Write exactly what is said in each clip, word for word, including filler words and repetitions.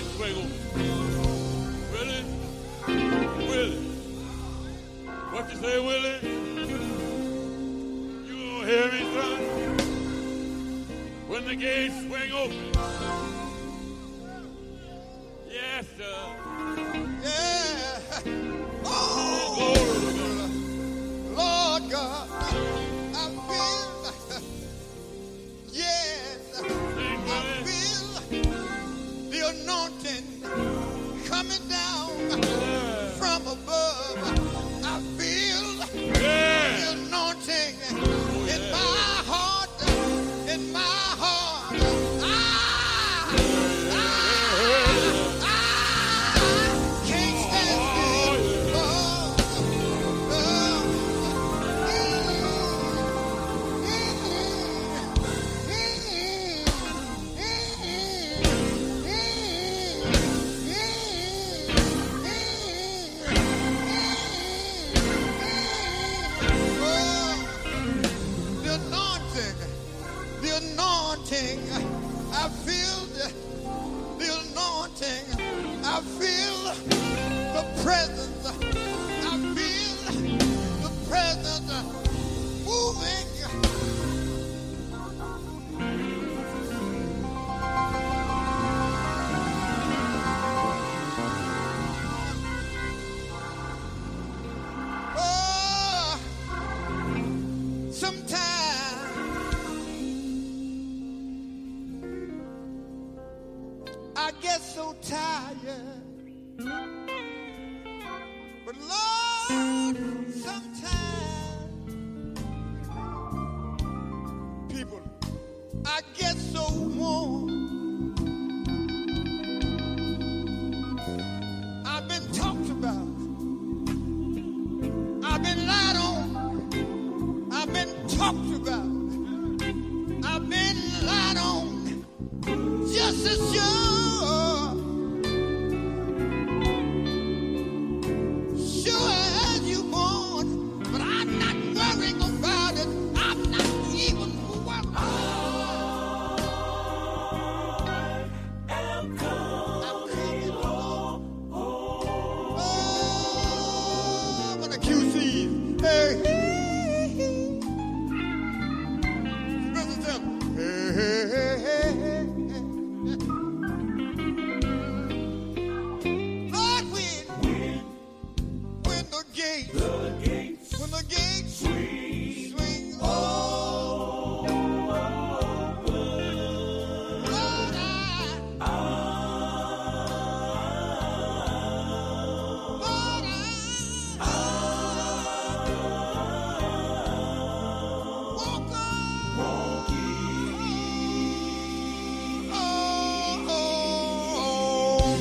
gate swing open. Willie, Willie, what you say, Willie? You gonna hear me, son? When the gates swing open. Yes, sir. Yeah. Oh, Lord God, I feel, yes, I feel the anointing coming down from above. I feel the anointing in my heart, in my heart. I, I, I can't stand it. Oh, oh, the anointing, the anointing, I feel the, the anointing, I feel the presence, I feel the presence moving. Oh, sometimes I get so tired, but Lord, sometimes people, I get so warm. I've been talked about. I've been lied on. I've been talked about. I've been lied on. Just as sure, sure as you born. But I'm not worrying about it. I'm not even worried. I am coming. I'm coming home. Oh, when the Q Cs, hey, Mister Tim, hey, hey, hey, hey, hey. Lord, when, when the gates, when the gates swing open, Lord, I, Lord, I walk on. Oh, oh, oh.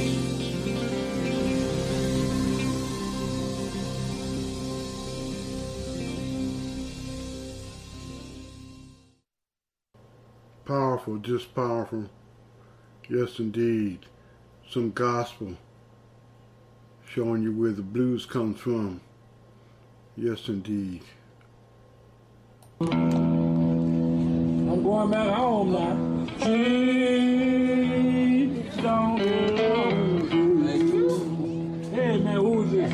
Powerful, just powerful. Yes, indeed. Some gospel showing you where the blues come from. Yes, indeed. I'm going back home now. Please don't go. Hey man, who's this?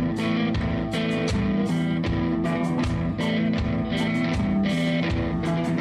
Oh,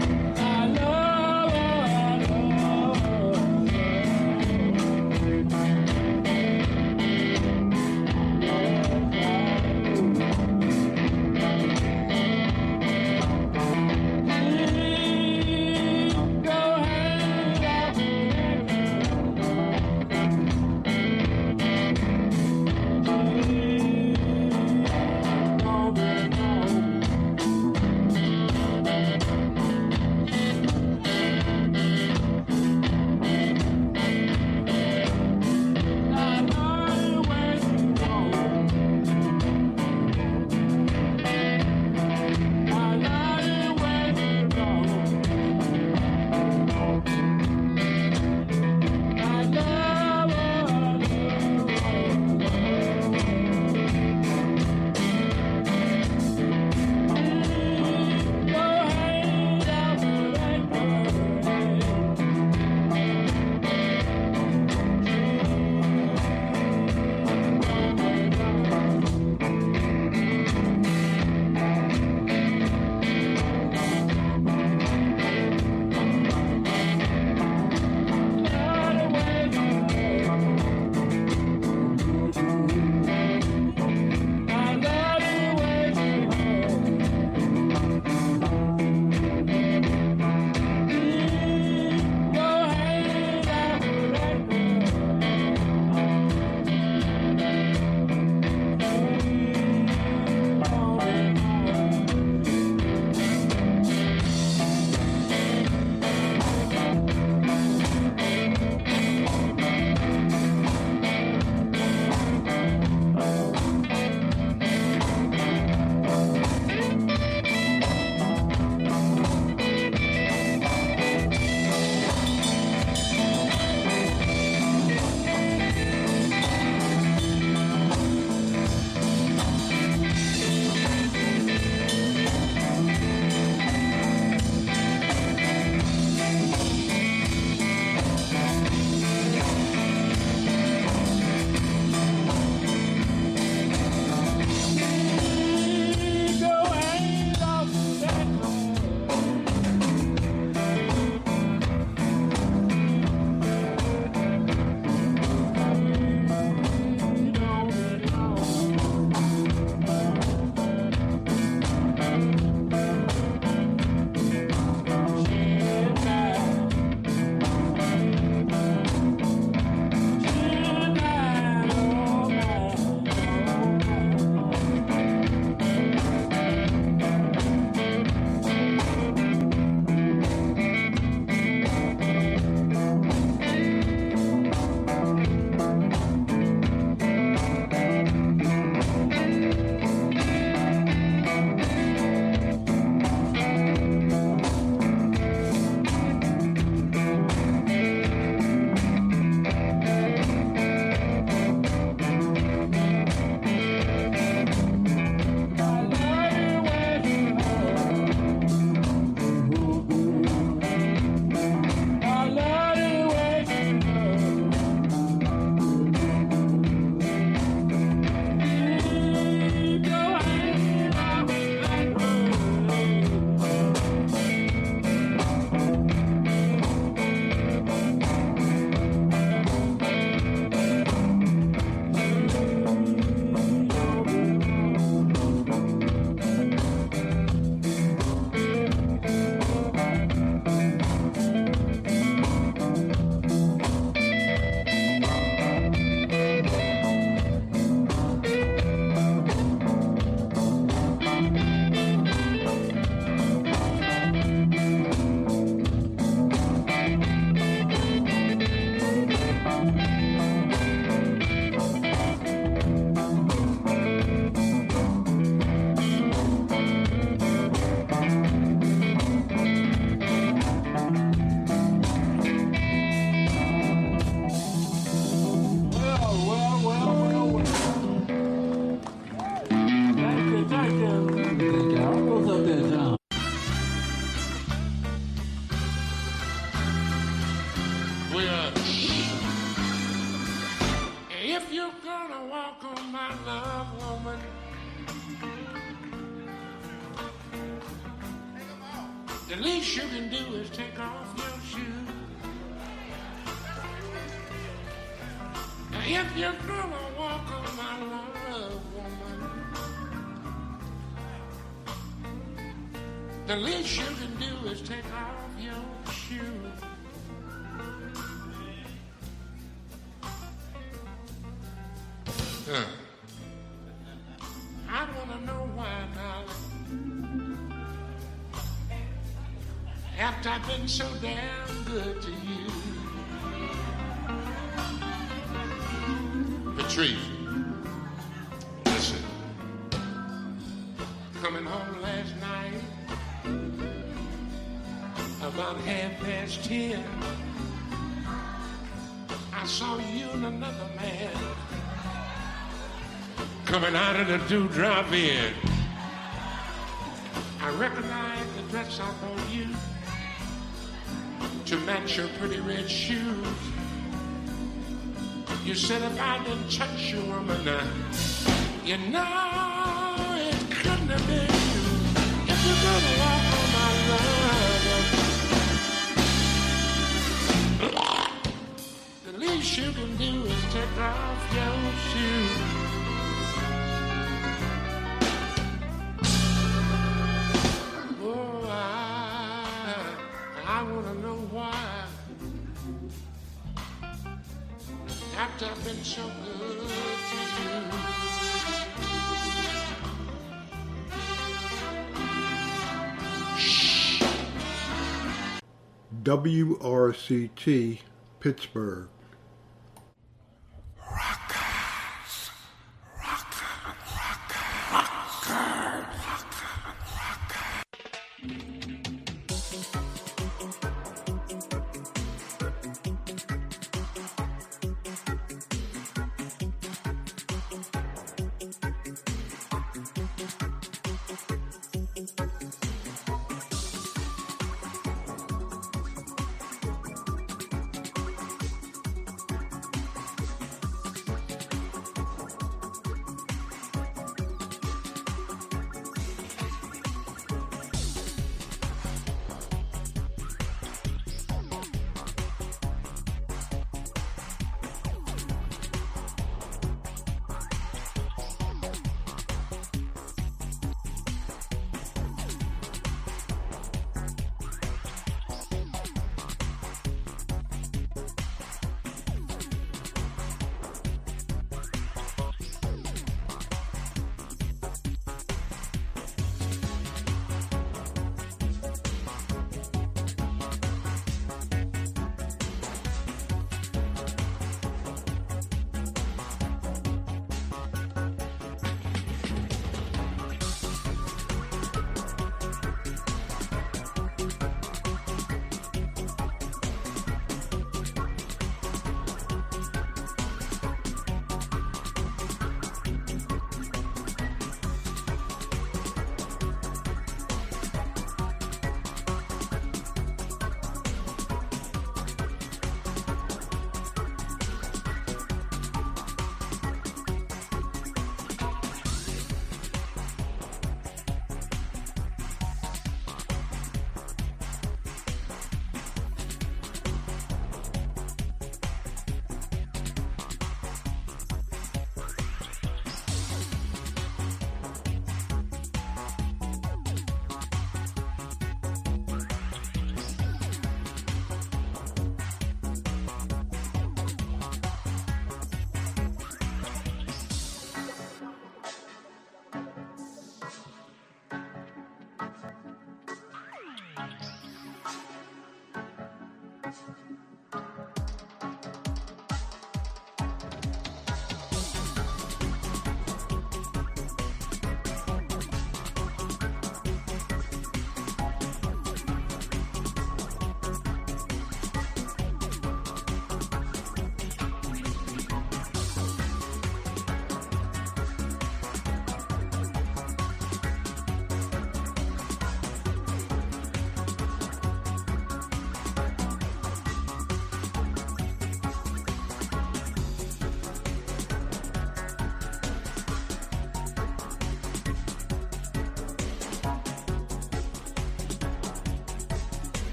Well, if you're gonna walk on my love, woman, the least you can do is take off your shoes. If you're gonna walk on my love, woman, the least you can do is take off your shoes. Huh. I wanna know why, darling, after I've been so damn good to you. Patrice, listen, coming home last night about half past ten, I saw you and another man coming out of the Dewdrop Inn. I recognized the dress I bought you to match your pretty red shoes. You said if I didn't touch you, woman, uh, you know it couldn't have been you. If you're gonna walk on my love, the least you can do is take off your shoes. Oh, I, I wanna know why. After I've been so good to you. W R C T, Pittsburgh. Rockers, rockers, rockers, rockers,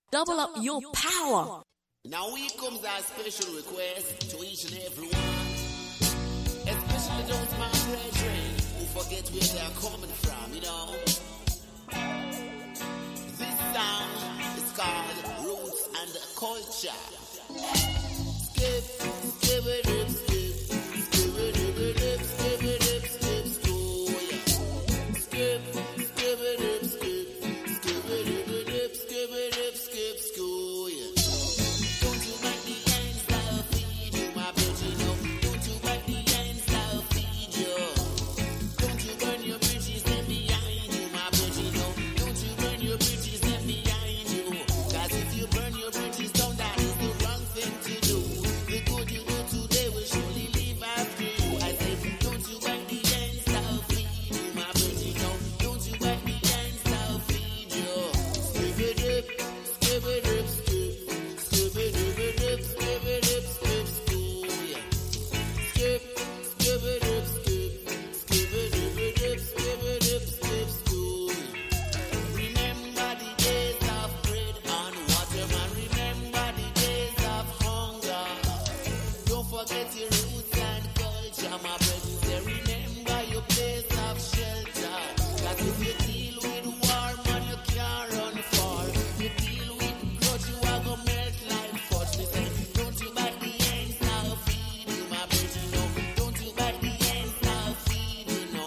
Double up your power. Now here comes our special request to each and every one, especially those my brethren who forget where they are coming from, you know. This song is called Roots and Culture. Skip, skip it, skip, skip it, skip, skip it, skip, school, yeah. Skip, skip it, skip, skip it, skip it, skip, school, yeah. Don't you make the ends that feed you, my bitch, you know. Don't you make the ends that feed you. Don't you burn your bridges left behind you, my bitch, you know. Don't you burn your bridges left behind you. Cause if you burn your bridges down, that is the wrong thing to do. The good you do today will surely leave after you. I say, don't you make the ends that feed you, my bitch, you know. Don't you make the ends that feed you. Skip it up, skip it up, skip. Skip it up, skip it up, skip school, yeah. Skip, skip it up, skip. Skip it up, skip it up, skip school. Remember the days of bread and water, man. Remember the days of hunger. Don't forget your roots and culture, my brothers. Say, remember your place of shelter. Cause if you deal with war, man, you can't run far. You deal with grudge, you are gonna melt like fudge. Me say, don't you bite the ends now feed you, my brother, no. Don't you bite the ends now feed you, no.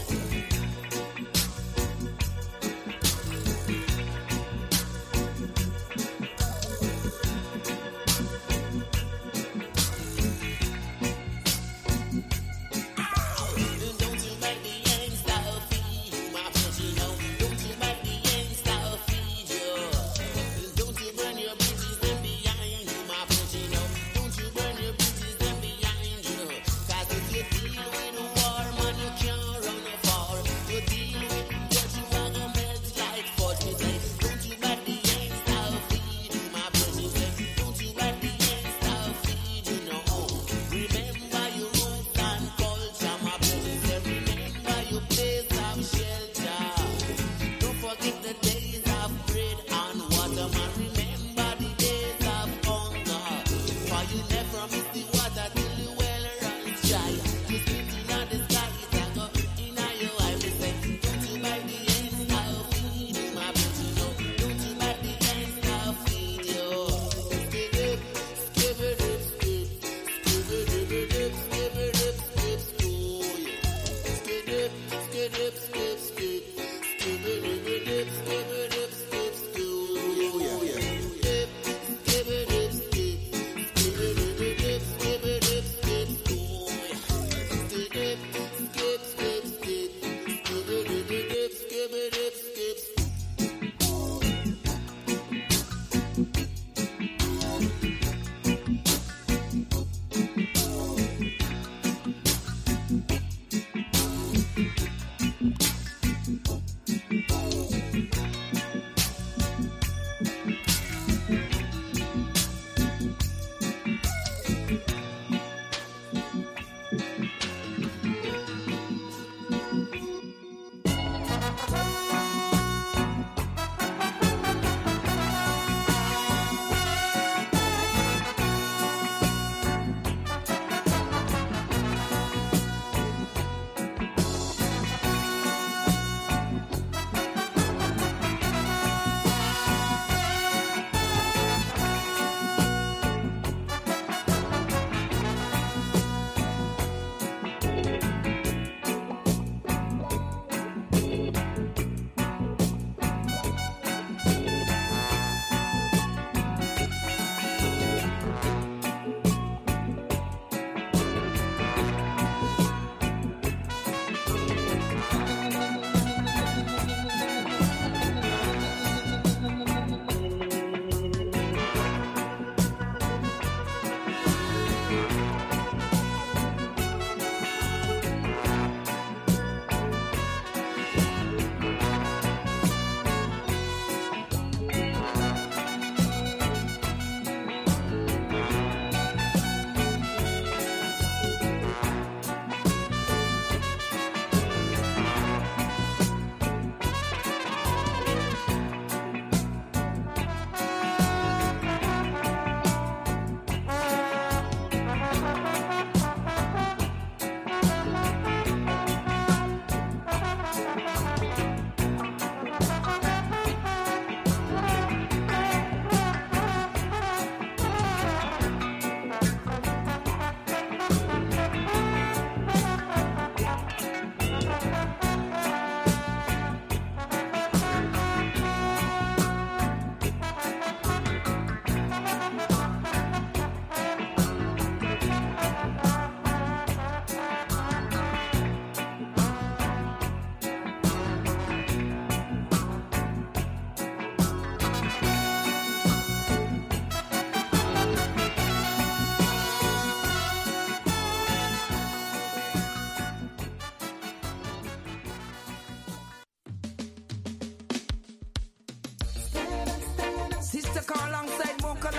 Don't you bite the ends now feed you, my brother, no. Don't you bite the ends now feed you. Don't you burn your bridges them behind you, my brother, no. Don't you burn your bridges them behind you. Cause if you deal with war, man, you can't run far. You deal with what you are gonna melt like fudge. Me say, don't you bite the ends now feed you, my brother, say, don't you bite the ends now feed you, no. Remember your roots and culture, my brother, say, remember your place of shelter. Don't forget the days of bread and water, man. Remember the days of hunger. For you never miss the water till the well runs dry. You spit in the sky, it a go in your eye. Me say, don't you bite the ends now feed you, my brother, no. Don't you bite the ends now feed you. Skip it, skip it, skip. Skip it, skip it, skip it, skip school, yeah. Skip it, skip it, skip, skip. Skip it, skip it, skip it, skip school, yeah. Skip, skip it, skip. Skip it, skip it, skip it, skip school, yeah. Skip it, skip, skip, skip. Skip it, skip it, skip it, skip.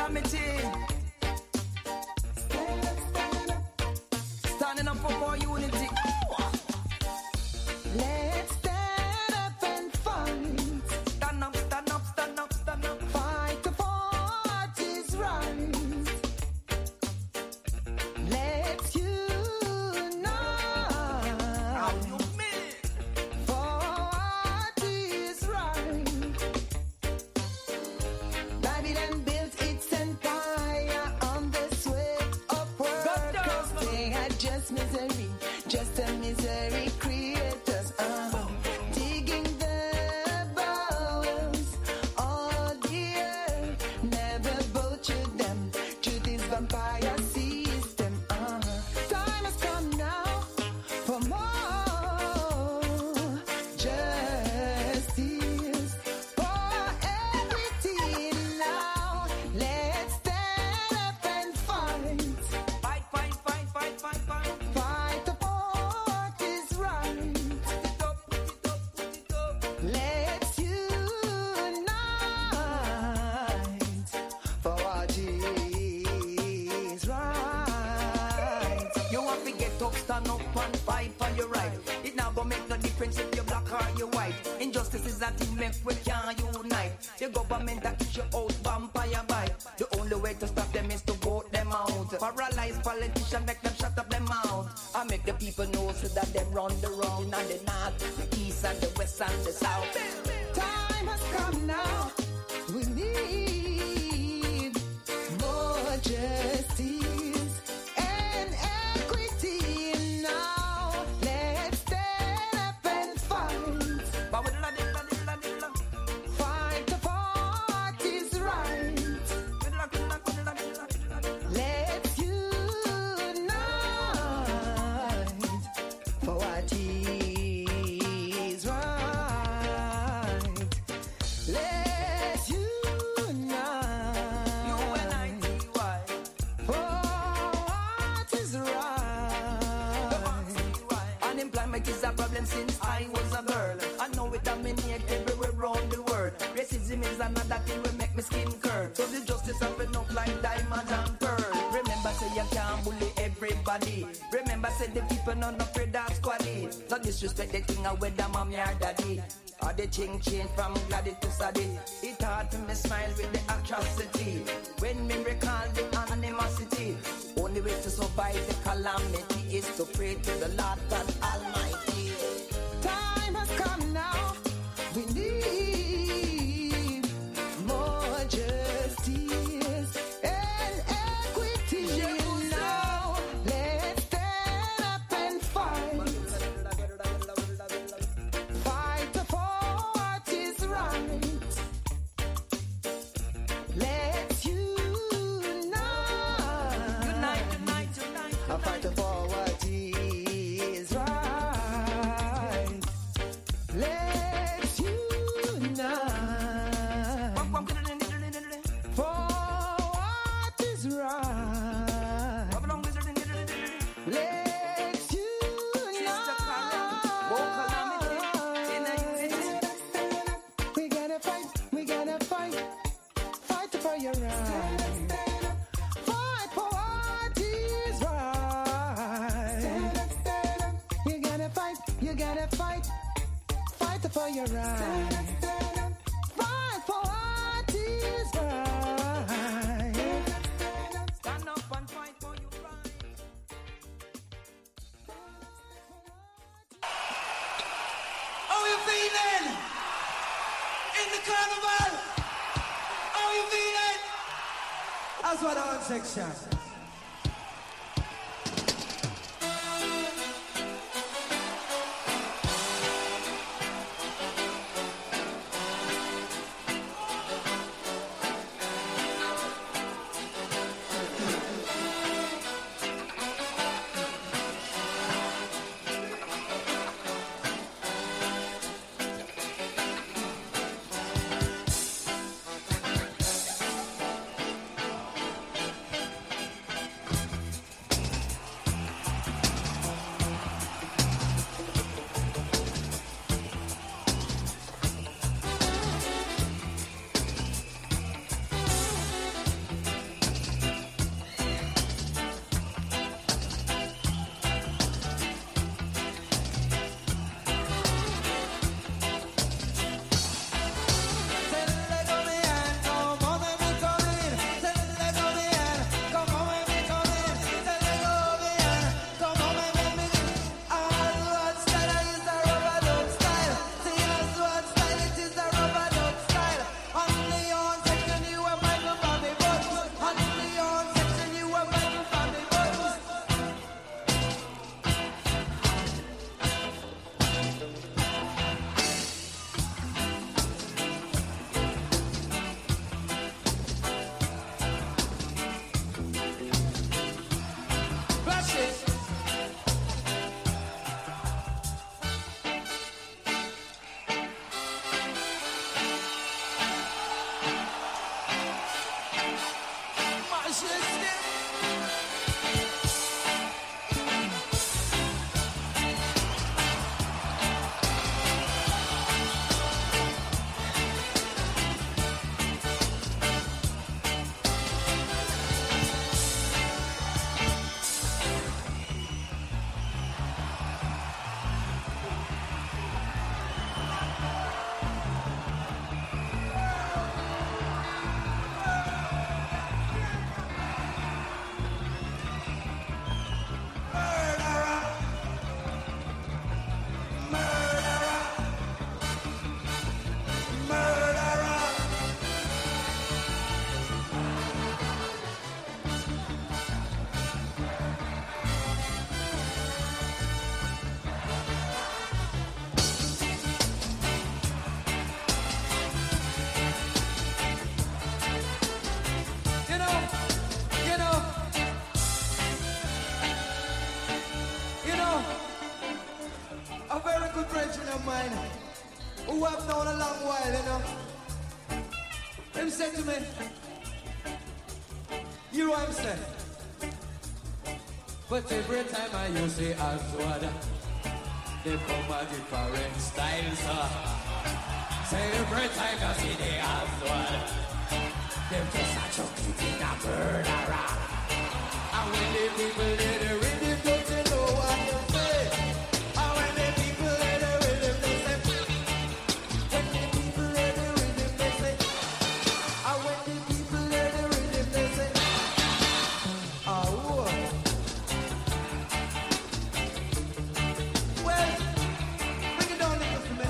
calamity. Standing up for more unity. Let's stand up and fight. Stand up, stand up, stand up, stand up. Fight for what is right. Let's unite. How you mean? For what is right. Babylon built its empire on the sweat of workers. They had just misery, just a misery creators. Uh, digging the bowels of the earth, never butchered them to this vampire system. Uh, time has come now for more justice for everything now. Let's stand up and fight. Fight, fight, fight, fight, fight, fight. Fight for what is right. Put it up, put it up, put it up. Let's unite for what is right. You want to get up, stand up and fight for your right. It now gonna make no difference if you're black or you're white. Injustice is that it make we can't unite. The government that kick you out, vampire bite. The only way to stop them is to vote them out. Paralyze politicians, make them shut up their mouth. I make the people know so that they run the wrong. And the north, the east and the west and the south. Time has come now. We need more justice and equity now. Let's stand up and fight. Fight for what is right. Let's unite for what is right. Let's unite for what is right. Unemployment is a problem since I was a girl. I know it dominates everywhere around the world. Racism is another thing will make me skin curl. So the justice happen up like diamonds and pearl. Remember say you can't bully everybody. Remember say the people not afraid of squaddy. No disrespect the thing of whether mommy or daddy. Or the thing change from gladdy to saddy. It hard to me smile with the atrocity. When me recall the animosity. Only way to survive the calamity is to pray to the Lord God Almighty. Time has come now. We need more justice and equity now. Let's stand up and fight. Fight for what is right. Let's unite. Unite, unite, unite. I fight for what is right. Let's unite for what is right. Let's unite. We gotta fight, we gotta fight, fight for your right. Fight for what is right. You gotta fight, you gotta fight, fight for your right. Fight for what is right. Stand up and fight for your right. How you feeling? In the carnival? How you feeling? That's what I want section. who I've known a long while, you know. Him said to me, you know what I'm saying? But every time I use the Aswad, they come a different style, sir. Say every time I see the Aswad, they just a chuck it in a murderer. And when the people hear the rhythm, don't you know what to say? And when the people hear the rhythm, they say. When the people hear the rhythm, they say. And when the people hear the rhythm, they say. Oh. Well, bring it down a little for me.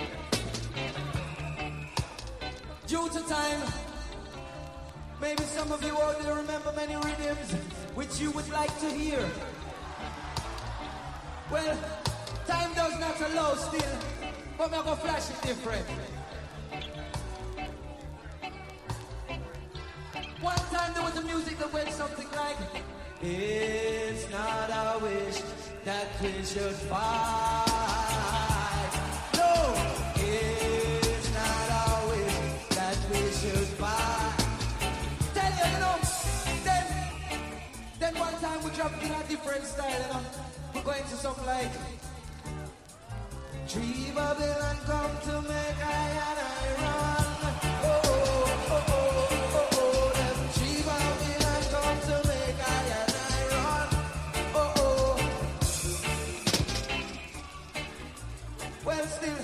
Due to time, maybe some of you out there remember many rhythms which you would like to hear. Well, time does not allow still, but I'm gonna flash it different. One time there was a music that went something like, it's not a wish that we should fight. No, it's not a wish that we should fight. Tell you, you know, then, then one time we dropped in a different style, you know. We're going to something like, Tree Babylon come to make I and I run. Oh, oh, oh, oh, oh, oh, them Tree Babylon come to make I and I run. Oh, oh. Well, still,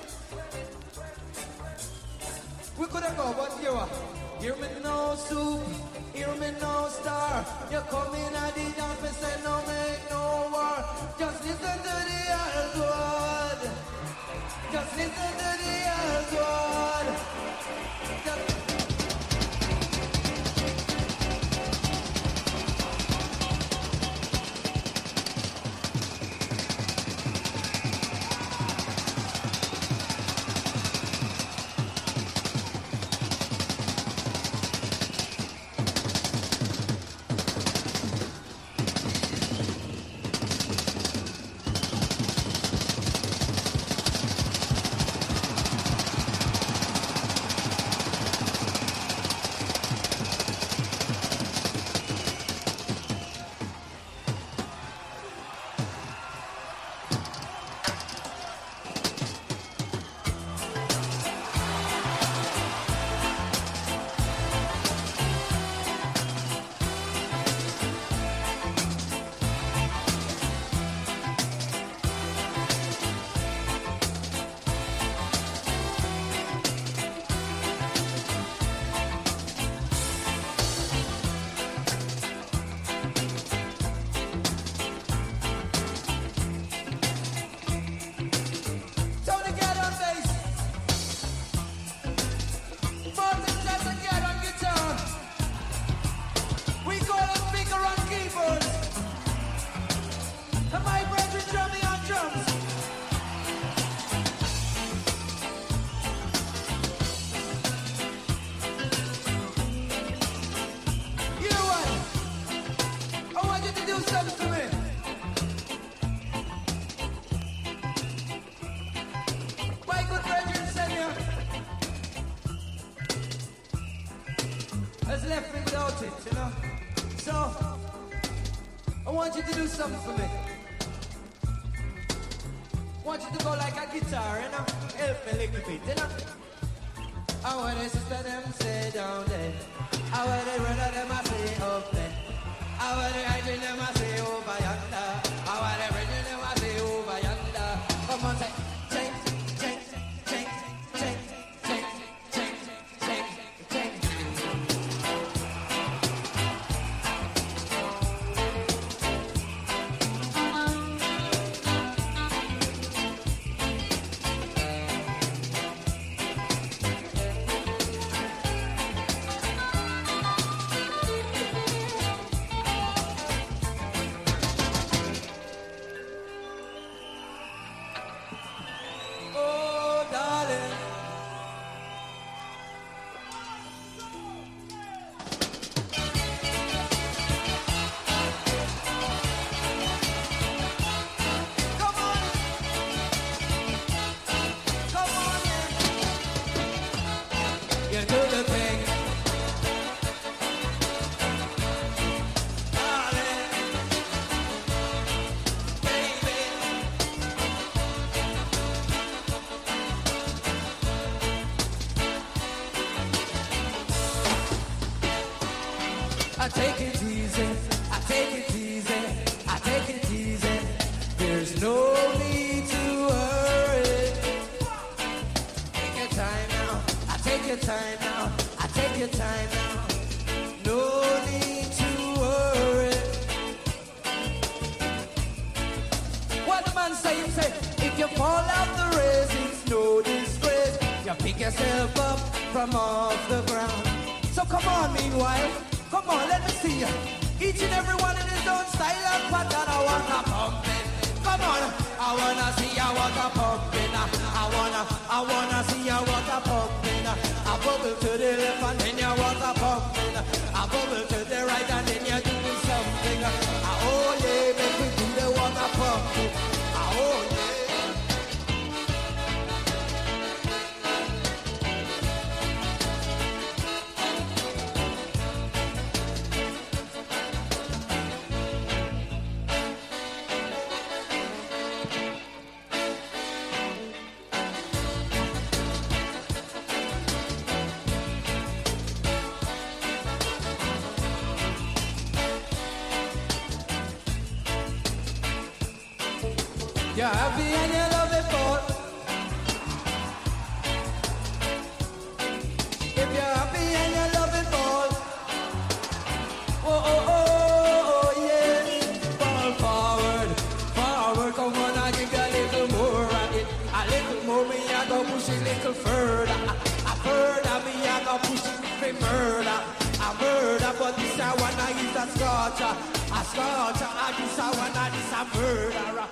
we could have gone, but you are. Hear me no soup, hear me no star. You come in at the dance, me say no make no war. Just listen to the old word. Just listen to the old word. Just has left me without it, you know. So, I want you to do something for me. I want you to go like a guitar, you know. Help me a little bit, you know. I want the sister them say down there. I want the brother them I say up there. I want the hygiene them I say over yonder. I want the brethren them I say over yonder. Come on, say, change, change, change, change, change, change, change, change. I take it easy, I take it easy, I take it easy. There's no need to hurry. Take your time now, I take your time now, I take your time now. No need to worry. What the man say, say, if you fall out the race, it's no disgrace. You pick yourself up from off the ground. So come on, meanwhile, come on, let me see you. Each and every one in his own style and pattern. I wanna pump it. Come on, I wanna see you water pumping. I wanna, I wanna see you water pumping. I bubble to the left and then you water pumping. I bubble to the right and then you do something. Ah, oh yeah, make we do the water pumping. Ah, oh yeah. You're happy and you love it for. If you're happy and you love it for. Oh, oh, oh, oh, yeah. Fall forward, forward. Come on, I give you a little more of it. A little more, me, I go push it a little further. A further, me, I go push it for murder. A murder, but this I wanna is a scorcher. A scorcher, and this I wanna is a murderer.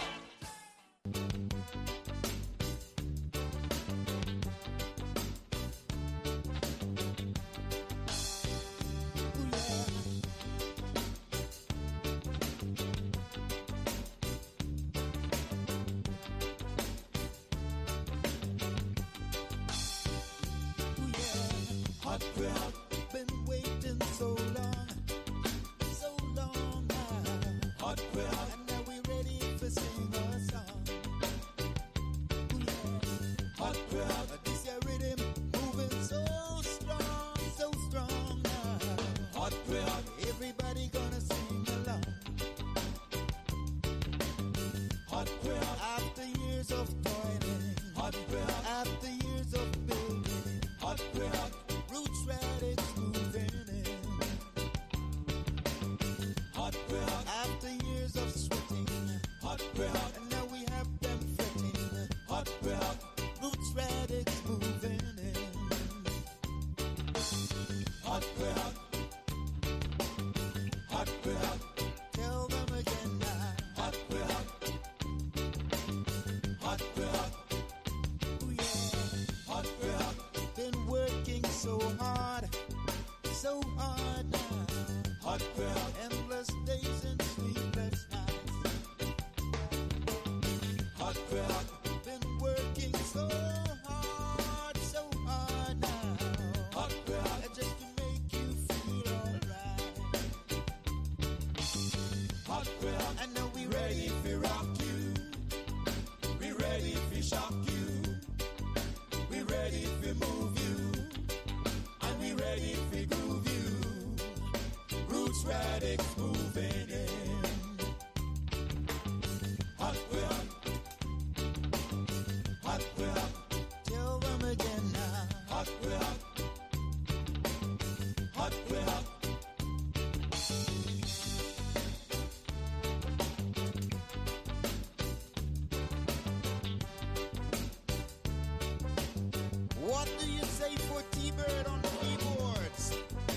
What do you say for T-Bird on the keyboards?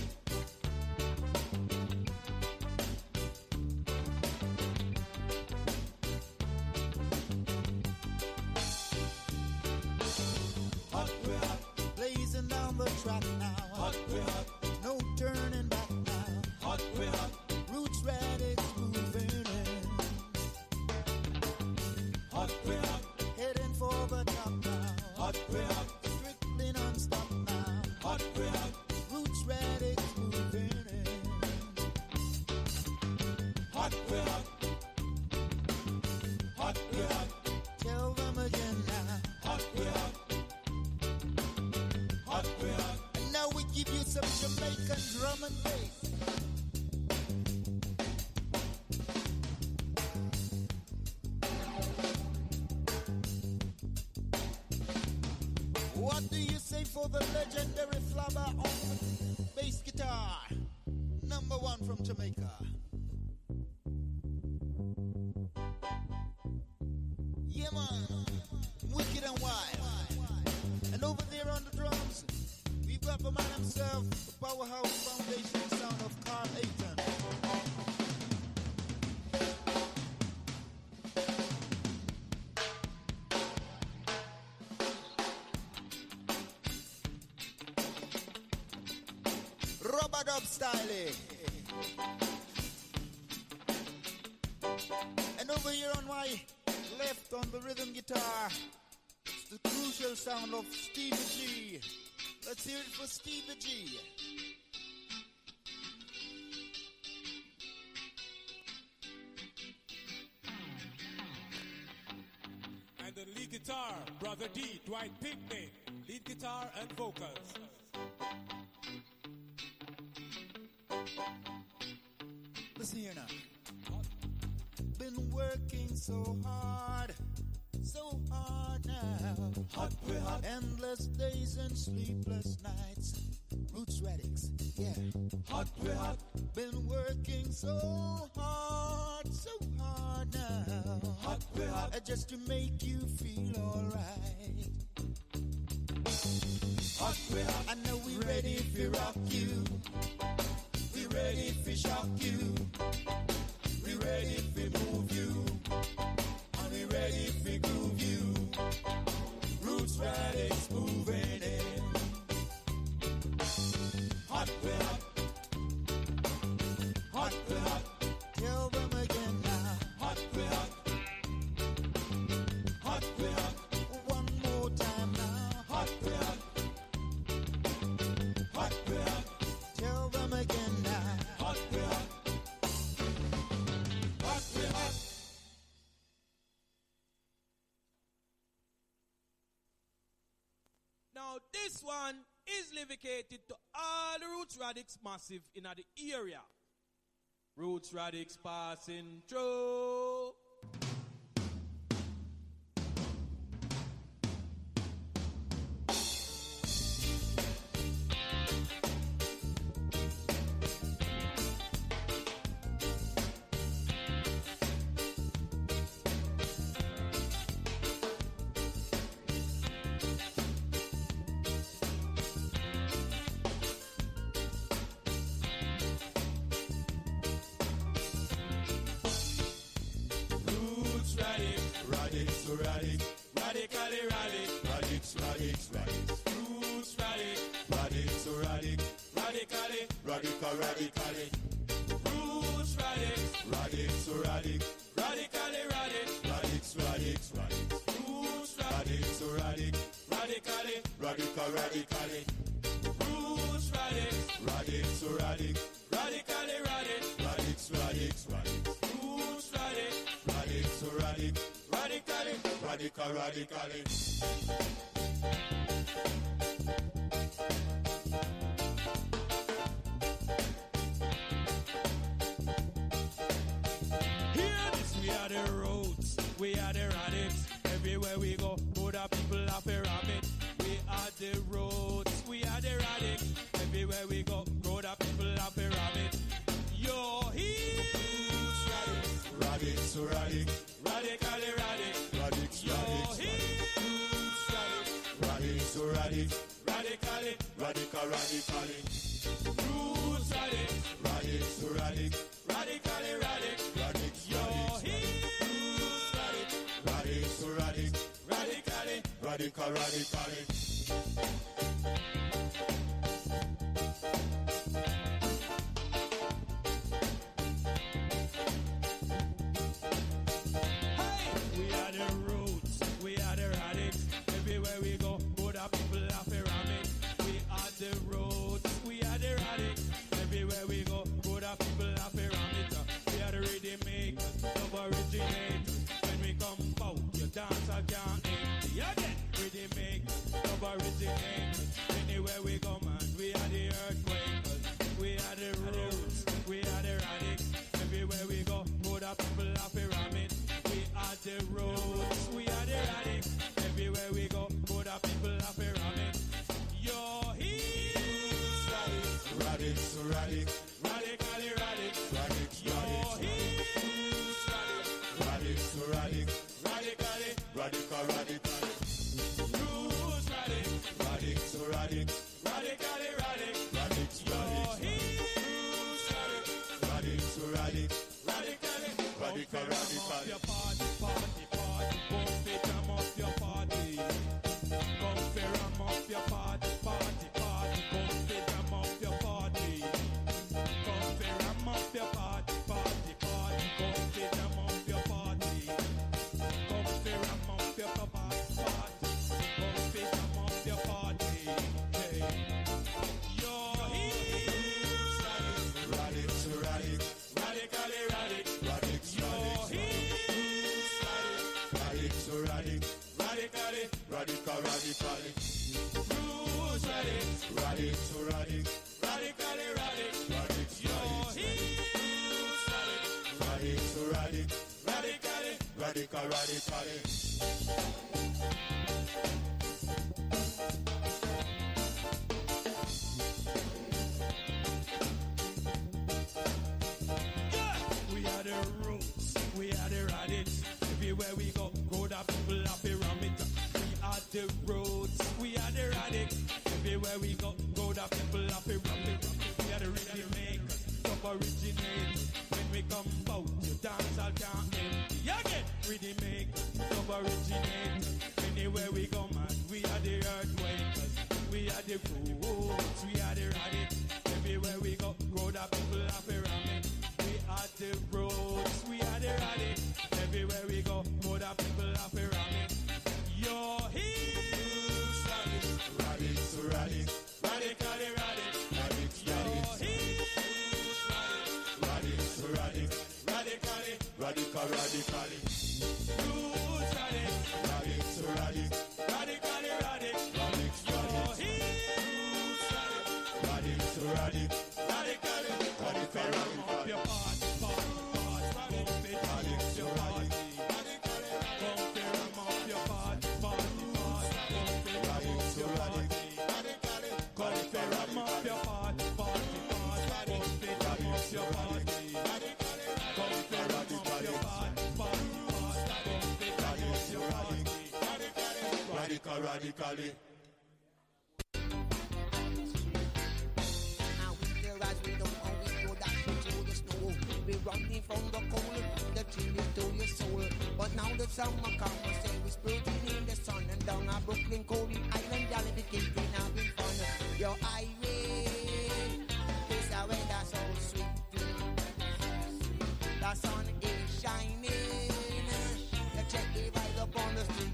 Hot, we're hot. Blazing down the track now. Hot, we're hot. No turning back now. Hot, we're hot. Roots Radix moving in. Hot, we're hot. Heading for the top now. Hot, we're hot. Strictly non-stop now. Hot, we're hot. Roots Radix moving in. Hot, we're hot. Hot, we're hot. Tell them again now. Hot, we're hot. Hot, we're hot. And now some Jamaican drum and bass. What do you say for the legendary Flabba on bass guitar? Number one from Jamaica. Yeah, man. Wicked and wild. And over there on the drums, we've got the man himself, the powerhouse foundation sound of Carl Ayton. Rubber dub styling. And over here on my left on the rhythm guitar, it's the crucial sound of Stevie G. Let's hear it for Stevie G. And the lead guitar, Brother D, Dwight Pinkney, lead guitar and vocals. Listen here now. Been working so hard, so hard now. Hot, we hot. Endless days and sleepless nights. Roots Radix, yeah. Hot, we hot. Been working so hard, so hard now. Hot, we hot. Just to make you feel alright. Hot, we hot. I know we ready to rock you. We ready to shock you. We ready to move you. And we ready to groove you. Roots Radix moving in. Hot, we hot. Hot, we hot. Tell them again now. Hot, we hot. Hot, we hot. One more time now. Hot, we hot. Hot, we hot. Tell them again now. Hot, we hot. Hot, we hot. Now this one is dedicated to all the Roots Radix massive in the area. Roots Radix passing through. Radix, radically radic, radix, radix, radix, roots radic, radix, radic, radically, radical, radically, roots radic, radix, radic, radically radic, radix, radix, radix, roots radix, radic, radically, radical, radically, roots radix, radix, radic, radically radic, radix, radix, radix, roots radic, radix, radic. Radically, radical, radically. Hear this, we are the roots, we are the radix. Everywhere we go, other people are pyramid. We are the roots, we are the radix. Everywhere we go, other people are pyramid. You're here. Radix, radix, radically radic. Radix, radix, radix, radix, radically, radical, radically. Roots radic, radix, radix, radically radic. Radix, you're here. Radix, radix, radically, radical, radically. Dancer can't end. Yeah, then we make love originate. Anywhere we go, man, we are the earth. the roads, we are the radics. Everywhere we go, good our people have a ramming. Your heels, Radics, radics, radically radics. radics, Your radics, heels, radics, radics, radically. radical, radical, Rules radics, radics, radics, radically radics. radics, Your radics, heels, radics, radics, radically. radical, Up radical. your party, party, party. Come fit them up your party. Come fair them up your party, party, party. Come fit them up your party. Come fair them up your party, party, party. Come fit them up your party. Come fair them up your party, party. Come fit them up your party. Hey. Your heels, Radics, radics, radically radic. radics, Your radics, heels, radics, radics, radically. radical, radically, Rules radic. radics, radics, Radically radic. radics, Your radics, heels radic. radics, radics, Radically. radical, radically. Yeah. We are the roots. We are the radics. Everywhere we go, go the people happy ram it. We are the roots. We are the radics. Everywhere we go, go the people happy ram it. We are the rhythm makers, top originators. When we come out, your dance all can't end. Again, rhythm makers, top originators. Anywhere we go, man, we are the earthquakers. We are the roots. We are the radics. Everywhere we go, grow the people happy ram it. We are the roots. We are the radics. Everywhere we go, grow the people happy ram it. Your heels, radics, Radics, radics, radically radics. radics, Your radics, heels, radics, radics, radically. radical, radically, Roots radics, radics, radics, radically radics. radics, Your radics, heels, radics, radics, radically. radical, Up your radically. party, party, party. Come fit up your party. Come fair them up your party, party, party. Come fit up your party. Come fair them up your party, party, party. Come fit up your party. Come fair them up your party, party, party. Come fit up your party. Radical, radically. Now we rise, we don't always go dashing through the snow. We running from the cold, the chill to your soul. But now the summer comes, we say we're spurting in the sun. And down at Brooklyn, Kobe Island, Jolly the Kingston having fun. Your highway, this a weather so sweet. The sun is shining, the check the vibe up on the street.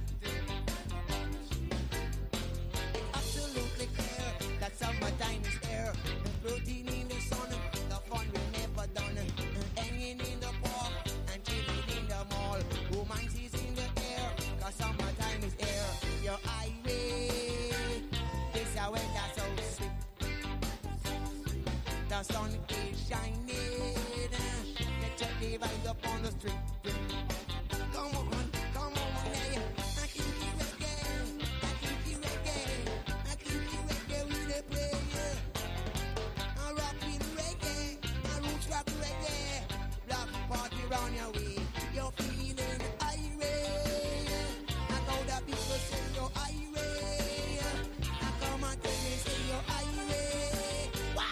Absolutely clear that summertime is here. Floating in the sun, the fun we never done. Hanging in the park and chilling in the mall. Romance is in the air, cause summertime is here. Your highway, this is when that's so sweet. The sun is shining, the check the vibes up on the street. Come on, come on, hey. I can hear reggae, I can hear reggae, I can hear reggae with the player. I rock with reggae, I roots rock reggae. Black party round your way, you're feeling irate. I know that people say you're irate. I come and tell me say you're irate. Wow.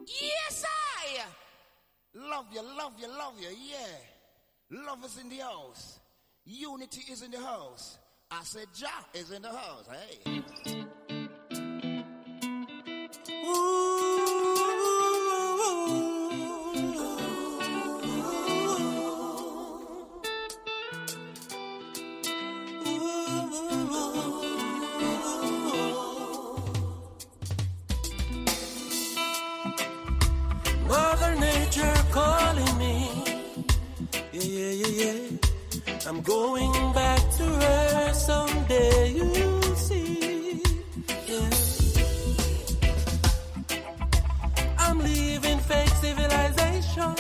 Yes, I love you, love you, love you, yeah. Love is in the house. Unity is in the house. I said Jah is in the house, hey. Mother Nature calling me. Yeah, yeah, yeah, yeah. I'm going back to her someday, you'll see. Yeah. I'm leaving fake civilization.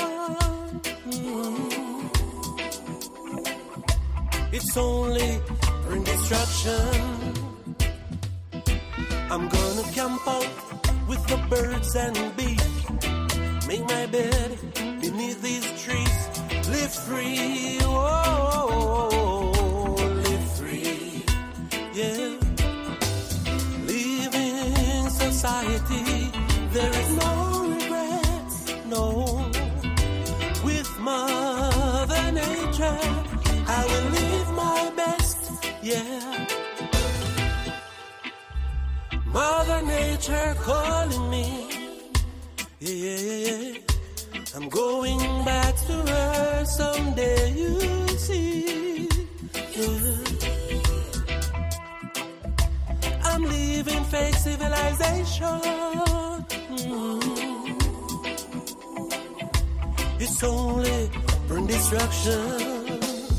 Mm. It's only bring destruction. I'm gonna camp out with the birds and bees. Make my bed beneath these trees. Live free, oh, live free, yeah. Living society, there is no regrets, no. With Mother Nature, I will live my best, yeah. Mother Nature calling me, yeah, yeah, yeah. I'm going back to her someday, you'll see. Yeah. I'm leaving fake civilization. Mm. It's only bring destruction.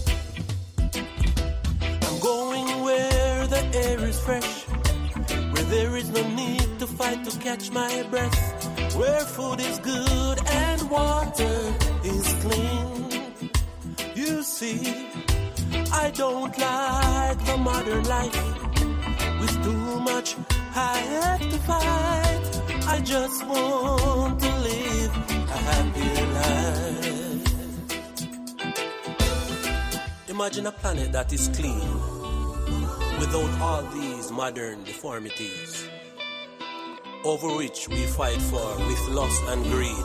I'm going where the air is fresh, where there is no need to fight to catch my breath, where food is good and water is clean. You see, I don't like the modern life. With too much I have to fight. I just want to live a happy life. Imagine a planet that is clean, without all these modern deformities, over which we fight for with lust and greed.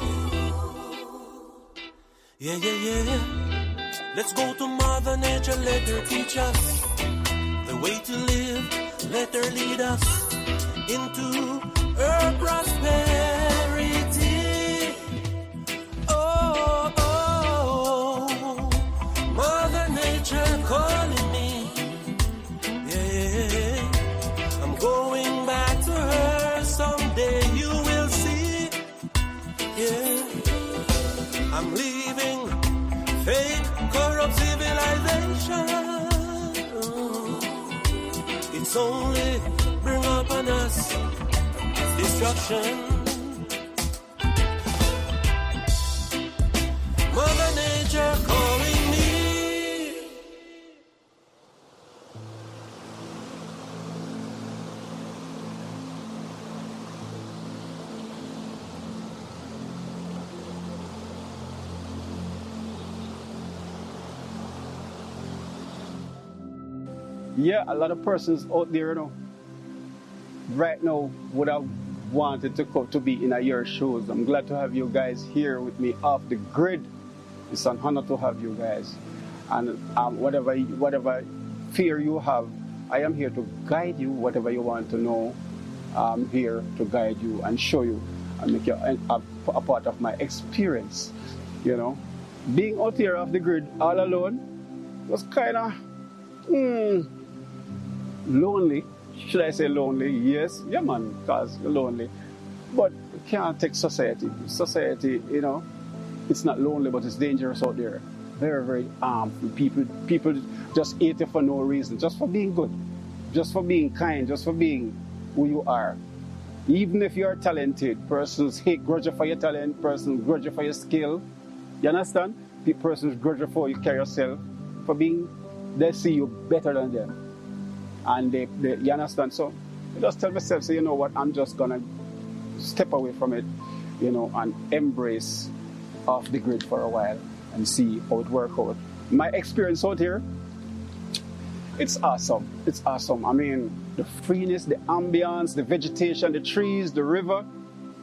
Yeah, yeah, yeah. Let's go to Mother Nature, let her teach us the way to live. Let her lead us into her prosperity. Oh, oh, Mother Nature calling me. Yeah, I'm going back to her someday, you will see. Yeah, I'm leaving fake, corrupt civilization. It's only bring upon us destruction. Mother Nature calling me. Yeah, a lot of persons out there, you know, right now would have wanted to come to be in a your shows. I'm glad to have you guys here with me off the grid. It's an honor to have you guys. And um, whatever whatever fear you have, I am here to guide you. Whatever you want to know, I'm here to guide you and show you and make you a, a, a part of my experience. You know, being out here off the grid all alone was kind of hmm, lonely. Should I say lonely? Yes, yeah, man, because you're lonely. But you can't take society. Society, you know, it's not lonely, but it's dangerous out there. Very, very harmful. People, people just hate you for no reason, just for being good, just for being kind, just for being who you are. Even if you are talented, persons hate, grudge you for your talent, persons grudge you for your skill. You understand? The persons grudge you for you carry yourself, for being, they see you better than them. And they, they, you understand? So I just tell myself, so you know what, I'm just gonna step away from it, you know, and embrace off the grid for a while and see how it works out. My experience out here, it's awesome. It's awesome. I mean, the freeness, the ambience, the vegetation, the trees, the river,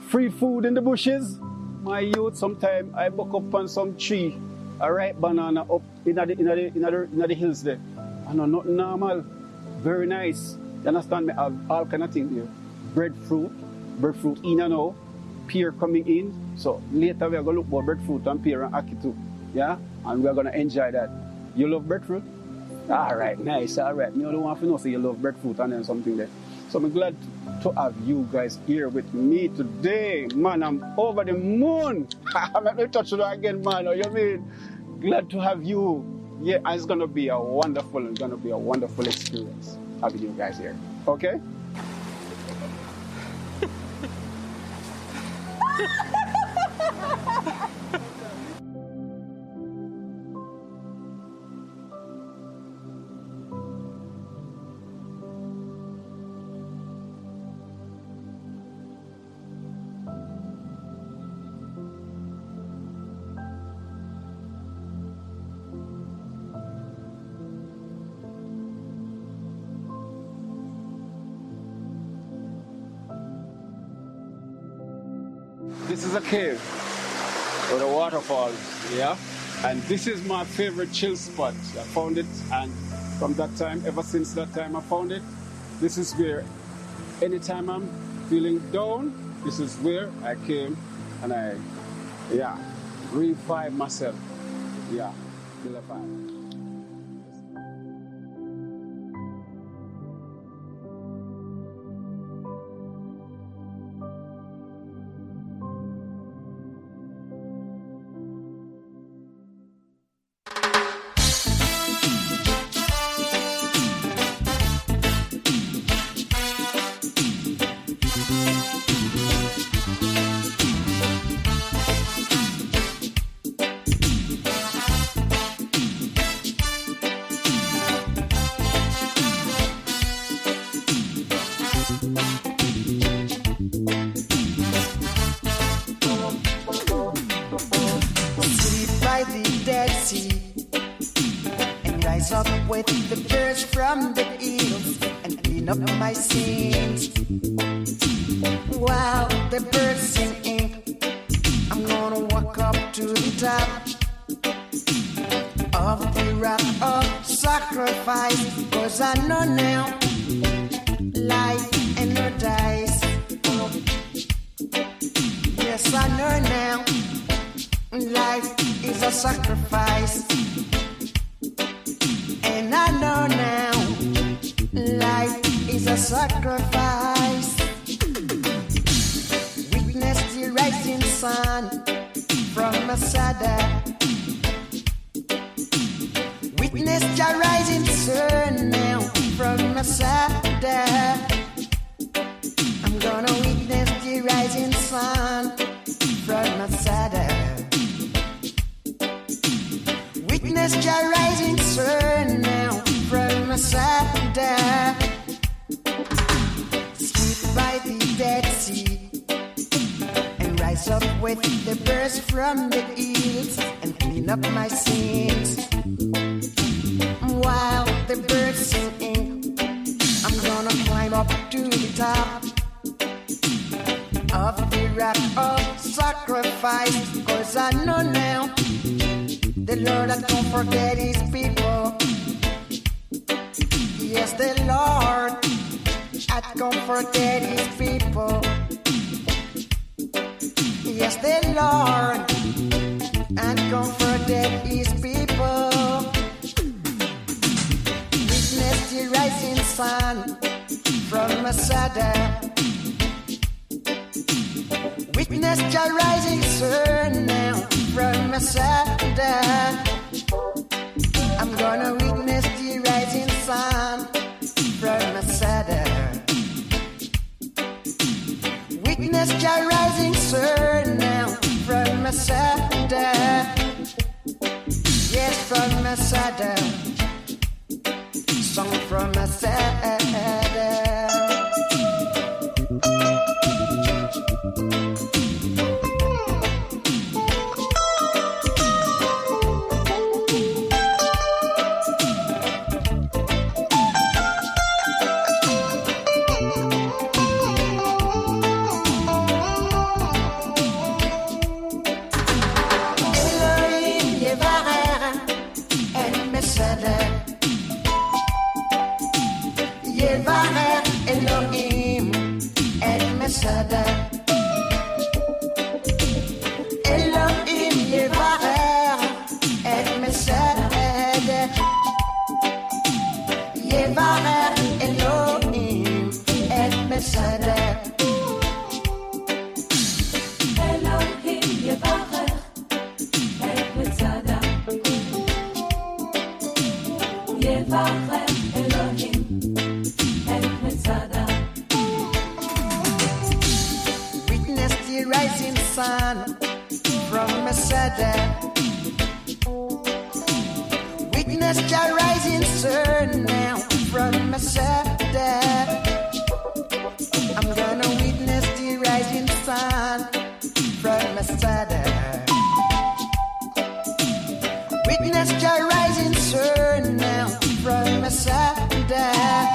free food in the bushes. My youth, sometime I buck up on some tree, a ripe banana up in the, in the, in the, in the hills there. I know, nothing normal. Very nice. You understand me? I have all kind of things here. Breadfruit, breadfruit in and out, pear coming in. So later we are going to look for breadfruit and pear and ackee too. Yeah? And we are going to enjoy that. You love breadfruit? All right, nice, all right. You don't want to know, so you love breadfruit and then something there. So I'm glad to have you guys here with me today. Man, I'm over the moon. I'm not going to touch it again, man. You know what I mean? Glad to have you. Yeah, and it's going to be a wonderful, it's going to be a wonderful experience having you guys here. Okay? This is a cave with a waterfall, yeah? And this is my favorite chill spot. I found it, and from that time, ever since that time I found it, this is where anytime I'm feeling down, this is where I came and I, yeah, revive myself. Yeah, feel a vibe. Up with the birds from the hills and clean up my sins. While the birds singing, I'm gonna walk up to the top of the rock of sacrifice, cause I know now life and no dice. Yes, I know now life is a sacrifice. And I know now, life is a sacrifice. Witness the rising sun from Masada. Witness the rising sun now from Masada. I'm gonna witness the rising sun from Masada. Witness the rising sun now from Masada. Sleep by the Dead Sea and rise up with the birds from the hills and clean up my sins. While the birds singing, I'm gonna climb up to the top of the rock of sacrifice, cause I know now the Lord had don't forget his people. Yes, the Lord had don't forget his people. Yes, the Lord had don't forget his people. Witness the rising sun from Masada. Witness the rising sun now from Masada. I'm gonna witness the rising sun from Masada. Witness the rising sun now from Masada. Yes, from Masada. Song from Masada. sun from Masada. Witness the rising sun now from Masada. I'm gonna witness the rising sun from Masada. Witness the rising sun now from Masada.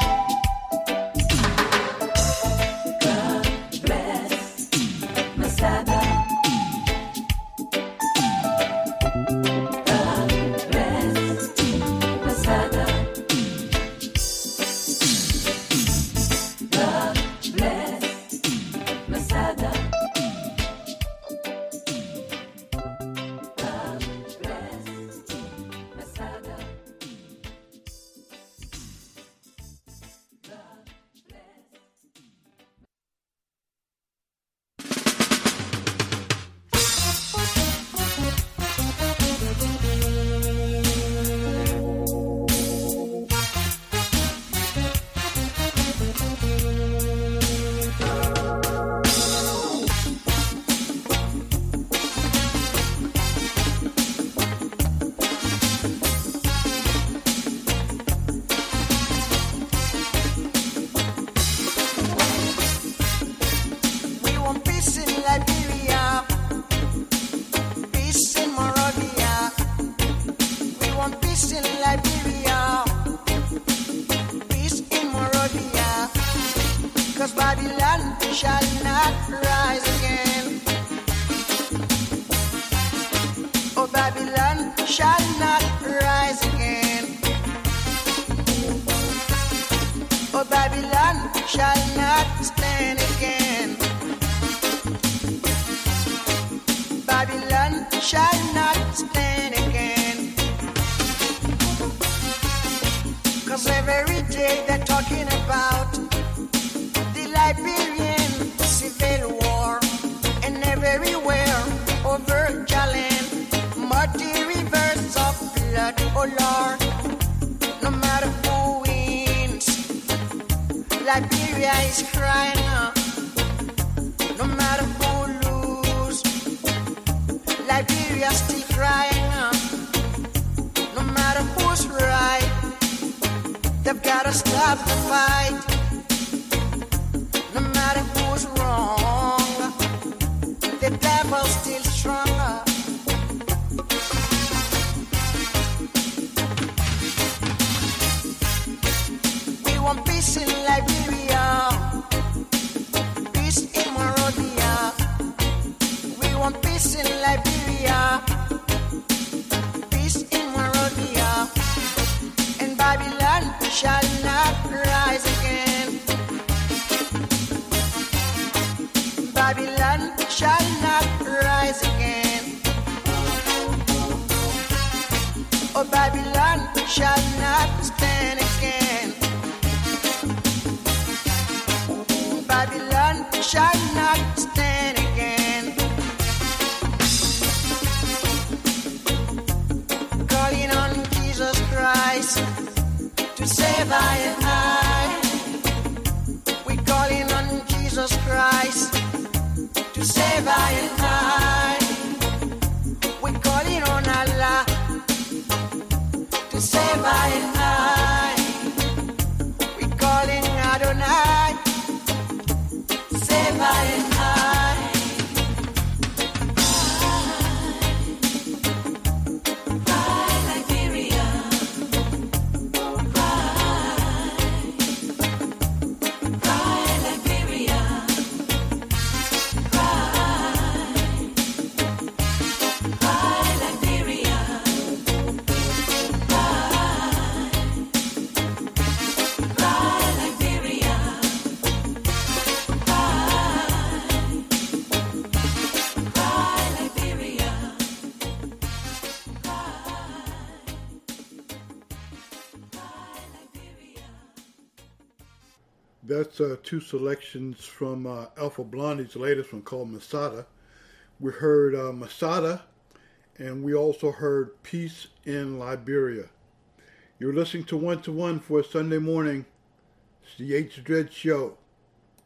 That's uh, two selections from uh, Alpha Blondie's latest one called Masada. We heard uh, Masada, and we also heard Peace in Liberia. You're listening to One to One for a Sunday morning. It's the H. Dread Show.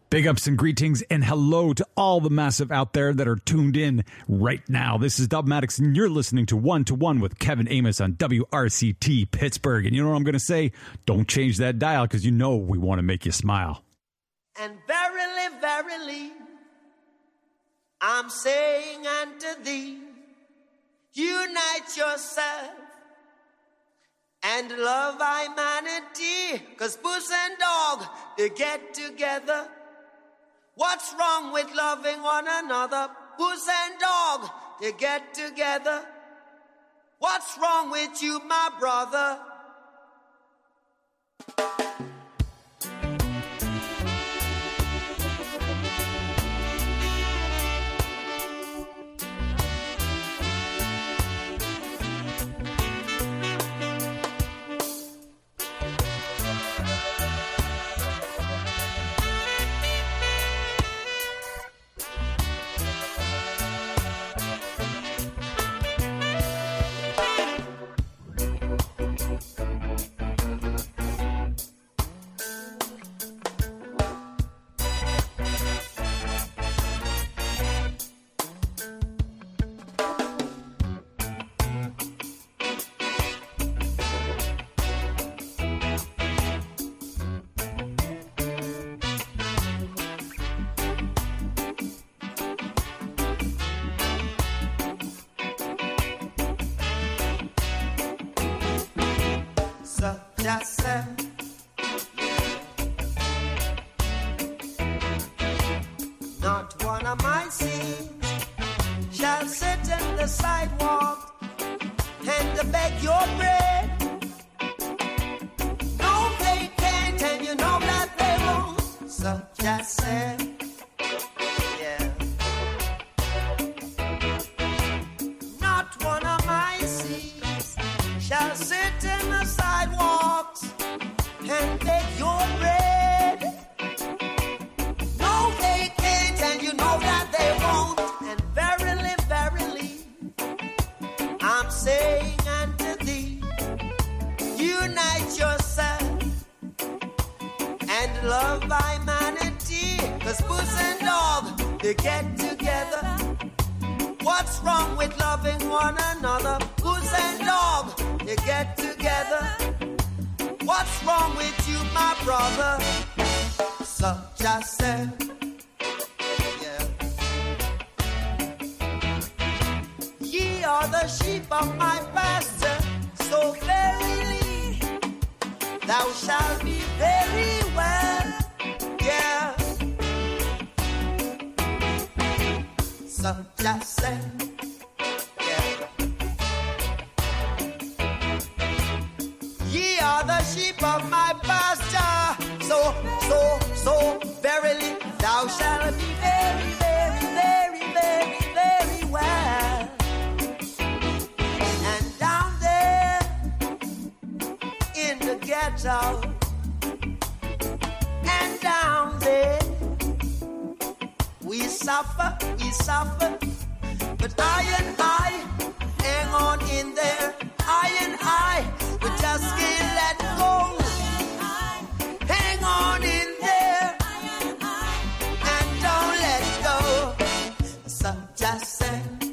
Big ups and greetings and hello to all the massive out there that are tuned in right now. This is Dubmatix and you're listening to One to One with Kevin Amos on W R C T Pittsburgh. And you know what I'm going to say? Don't change that dial because you know we want to make you smile. And verily, verily, I'm saying unto thee, unite yourself and love humanity, cause puss and dog, they get together. What's wrong with loving one another? Puss and dog, they get together. What's wrong with you, my brother? Not one of my sins shall sit in the sidewalk and beg your bread. No, they can't, and you know that they won't. So just say, yeah. Not one of my sins shall sit in the sidewalks and beg your bread. No, they can't, and you know that they won't. And verily, verily, I'm saying unto thee, unite yourself and love humanity, cause puss and dog, they get together. What's wrong with loving one another? Puss and dog, they get together. What's wrong with you, my brother? So just say, yeah. Ye are the sheep of my pasture, so verily thou shalt be very well, yeah. So just say, ye are the sheep of my pasture, so, so, so, verily, thou shalt be very, very, very, very, very well. And down there in the ghetto, and down there, we suffer, we suffer, but I and I hang on in there, I and I, we just can't let go. Hang on in there and don't let go. So just say,